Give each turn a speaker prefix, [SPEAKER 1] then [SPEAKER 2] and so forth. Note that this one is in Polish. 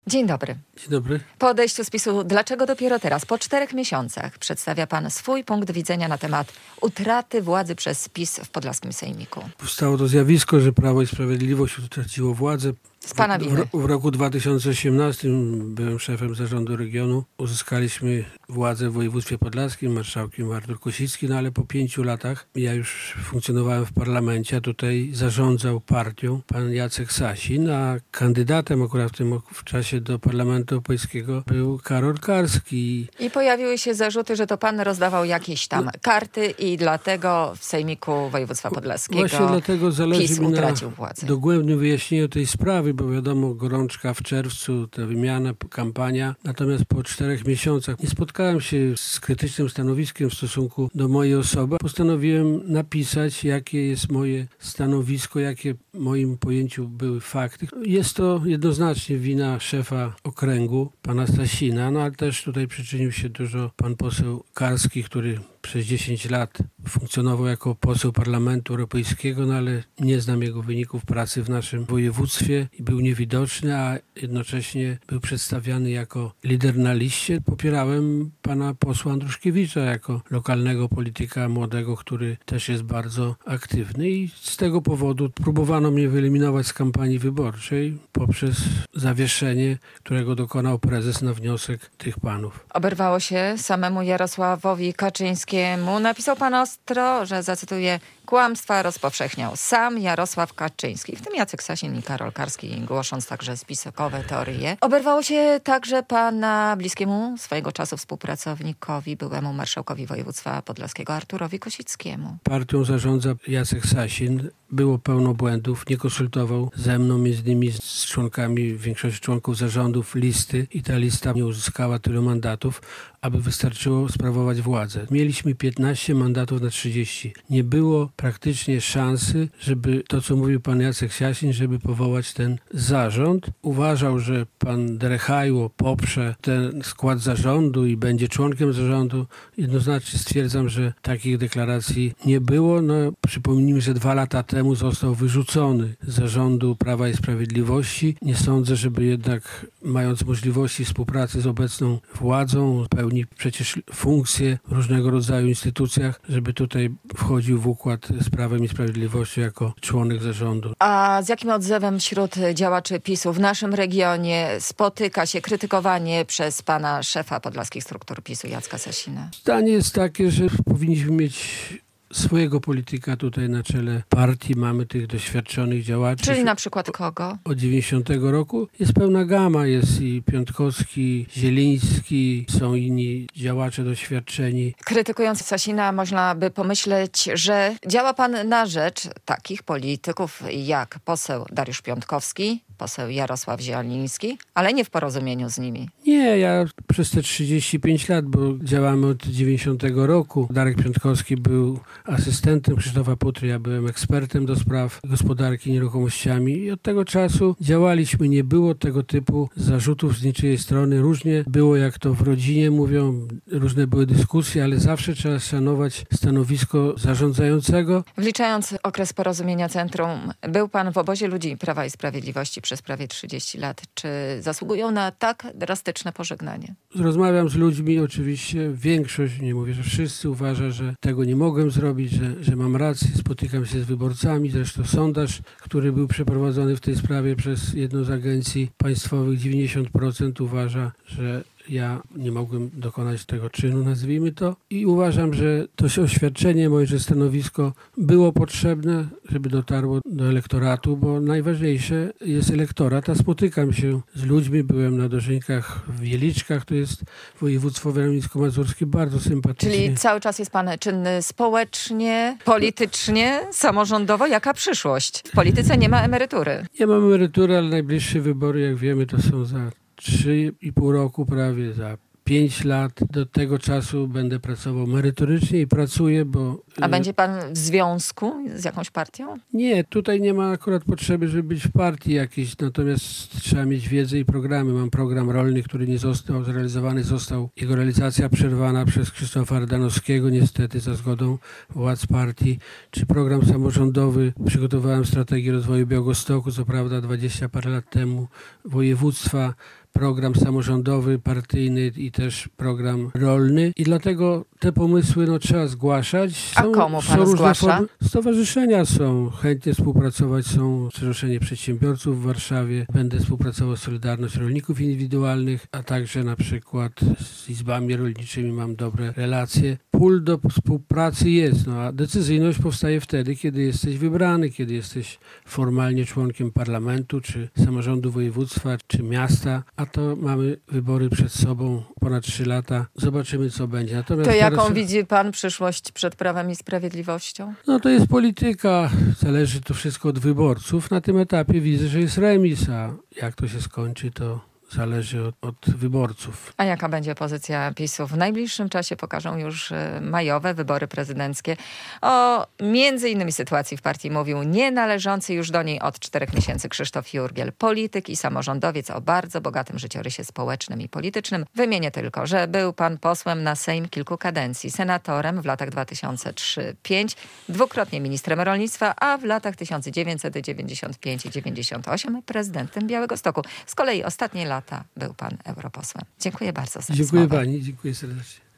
[SPEAKER 1] Dzień dobry.
[SPEAKER 2] Dzień dobry.
[SPEAKER 1] Po odejściu z PiS-u, dlaczego dopiero teraz, po 4 miesiącach, przedstawia pan swój punkt widzenia na temat utraty władzy przez PiS w podlaskim sejmiku?
[SPEAKER 2] Powstało to zjawisko, że Prawo i Sprawiedliwość utraciło władzę.
[SPEAKER 1] Z pana winy.
[SPEAKER 2] W roku 2018 byłem szefem zarządu regionu. Uzyskaliśmy władzę w województwie podlaskim, marszałkiem Artur Kosicki, ale po 5 latach ja już funkcjonowałem w parlamencie, a tutaj zarządzał partią pan Jacek Sasin, a kandydatem akurat w czasie do Parlamentu Europejskiego był Karol Karski.
[SPEAKER 1] I pojawiły się zarzuty, że to pan rozdawał jakieś tam karty i dlatego w sejmiku województwa podlaskiego
[SPEAKER 2] Właśnie dlatego zależy
[SPEAKER 1] PiS
[SPEAKER 2] mi
[SPEAKER 1] utracił
[SPEAKER 2] na
[SPEAKER 1] władzę.
[SPEAKER 2] dogłębnym wyjaśnieniu tej sprawy, bo wiadomo, gorączka w czerwcu, ta wymiana, kampania. Natomiast po 4 miesiącach nie spotkałem się z krytycznym stanowiskiem w stosunku do mojej osoby. Postanowiłem napisać, jakie jest moje stanowisko, jakie w moim pojęciu były fakty. Jest to jednoznacznie wina szefa okręgu, pana Sasina, ale też tutaj przyczynił się dużo pan poseł Karski, który przez 10 lat funkcjonował jako poseł Parlamentu Europejskiego, ale nie znam jego wyników pracy w naszym województwie i był niewidoczny, a jednocześnie był przedstawiany jako lider na liście. Popierałem pana posła Andruszkiewicza jako lokalnego polityka młodego, który też jest bardzo aktywny i z tego powodu próbowano mnie wyeliminować z kampanii wyborczej poprzez zawieszenie, którego dokonał prezes na wniosek tych panów.
[SPEAKER 1] Oberwało się samemu Jarosławowi Kaczyńskiemu. Napisał pan ostro, że zacytuję: kłamstwa rozpowszechniał sam Jarosław Kaczyński, w tym Jacek Sasin i Karol Karski, głosząc także spiskowe teorie. Oberwało się także pana bliskiemu swojego czasu współpracownikowi, byłemu marszałkowi województwa podlaskiego Arturowi Kosickiemu.
[SPEAKER 2] Partią zarządza Jacek Sasin. Było pełno błędów, nie konsultował ze mną, między innymi z członkami, większość członków zarządów listy i ta lista nie uzyskała tylu mandatów, aby wystarczyło sprawować władzę. Mieliśmy 15 mandatów na 30. Nie było praktycznie szansy, żeby to, co mówił pan Jacek Sasin, żeby powołać ten zarząd. Uważał, że pan Derechajło poprze ten skład zarządu i będzie członkiem zarządu. Jednoznacznie stwierdzam, że takich deklaracji nie było. Przypomnijmy, że 2 lata temu został wyrzucony z zarządu Prawa i Sprawiedliwości. Nie sądzę, żeby jednak, mając możliwości współpracy z obecną władzą, pełni przecież funkcje w różnego rodzaju instytucjach, żeby tutaj wchodził w układ z Prawem i Sprawiedliwością jako członek zarządu.
[SPEAKER 1] A z jakim odzewem wśród działaczy PiS-u w naszym regionie spotyka się krytykowanie przez pana szefa podlaskich struktur PiS-u Jacka Sasina?
[SPEAKER 2] Zdanie jest takie, że powinniśmy mieć swojego polityka tutaj na czele partii. Mamy tych doświadczonych działaczy.
[SPEAKER 1] Czyli na przykład kogo?
[SPEAKER 2] Od 90 roku jest pełna gama. Jest i Piątkowski, Zieliński, są inni działacze doświadczeni.
[SPEAKER 1] Krytykując Sasina, można by pomyśleć, że działa pan na rzecz takich polityków jak poseł Dariusz Piątkowski, poseł Jarosław Zieliński, ale nie w porozumieniu z nimi.
[SPEAKER 2] Nie, ja przez te 35 lat, bo działamy od 90 roku. Darek Piątkowski był asystentem Krzysztofa Putry, ja byłem ekspertem do spraw gospodarki nieruchomościami i od tego czasu działaliśmy. Nie było tego typu zarzutów z niczyjej strony. Różnie było, jak to w rodzinie mówią, różne były dyskusje, ale zawsze trzeba szanować stanowisko zarządzającego.
[SPEAKER 1] Wliczając okres porozumienia centrum, był pan w obozie ludzi Prawa i Sprawiedliwości przez prawie 30 lat. Czy zasługują na tak drastyczne pożegnanie?
[SPEAKER 2] Rozmawiam z ludźmi, oczywiście większość, nie mówię, że wszyscy, uważa, że tego nie mogłem zrobić, że mam rację. Spotykam się z wyborcami. Zresztą sondaż, który był przeprowadzony w tej sprawie przez jedną z agencji państwowych, 90% uważa, że ja nie mogłem dokonać tego czynu, nazwijmy to. I uważam, że to oświadczenie moje, że stanowisko było potrzebne, żeby dotarło do elektoratu, bo najważniejsze jest elektorat. A spotykam się z ludźmi, byłem na dożynkach w Wieliczkach, to jest województwo warmińsko-mazurskie, bardzo sympatycznie.
[SPEAKER 1] Czyli cały czas jest pan czynny społecznie, politycznie, samorządowo. Jaka przyszłość? W polityce nie ma emerytury.
[SPEAKER 2] Nie mam emerytury, ale najbliższe wybory, jak wiemy, to są za 3,5 roku, prawie za 5 lat. Do tego czasu będę pracował merytorycznie i pracuję, bo...
[SPEAKER 1] A będzie pan w związku z jakąś partią?
[SPEAKER 2] Nie, tutaj nie ma akurat potrzeby, żeby być w partii jakiejś, natomiast trzeba mieć wiedzę i programy. Mam program rolny, który nie został zrealizowany, jego realizacja przerwana przez Krzysztofa Ardanowskiego, niestety za zgodą władz partii, czy program samorządowy. Przygotowałem strategię rozwoju Białegostoku, co prawda 20 parę lat temu, województwa. program samorządowy, partyjny i też program rolny i dlatego te pomysły trzeba zgłaszać.
[SPEAKER 1] A komu pan zgłasza?
[SPEAKER 2] Stowarzyszenia są, chętnie współpracować są Stowarzyszenie Przedsiębiorców w Warszawie, będę współpracował z Solidarność Rolników Indywidualnych, a także na przykład z izbami rolniczymi mam dobre relacje. Pól do współpracy jest, a decyzyjność powstaje wtedy, kiedy jesteś wybrany, kiedy jesteś formalnie członkiem parlamentu, czy samorządu województwa, czy miasta, a to mamy wybory przed sobą, ponad 3 lata. Zobaczymy, co będzie. Natomiast
[SPEAKER 1] to jaką widzi pan przyszłość przed Prawem i Sprawiedliwością?
[SPEAKER 2] To jest polityka. Zależy to wszystko od wyborców. Na tym etapie widzę, że jest remis, a jak to się skończy, to zależy od wyborców.
[SPEAKER 1] A jaka będzie pozycja PiS-u? W najbliższym czasie pokażą już majowe wybory prezydenckie. O między innymi sytuacji w partii mówił nienależący już do niej od 4 miesięcy Krzysztof Jurgiel, polityk i samorządowiec o bardzo bogatym życiorysie społecznym i politycznym. Wymienię tylko, że był pan posłem na Sejm kilku kadencji, senatorem w latach 2003-2005, dwukrotnie ministrem rolnictwa, a w latach 1995 i 98 prezydentem Białegostoku. Z kolei ostatnie lata był pan europosłem. Dziękuję bardzo za rozmowę.
[SPEAKER 2] Dziękuję pani, dziękuję serdecznie.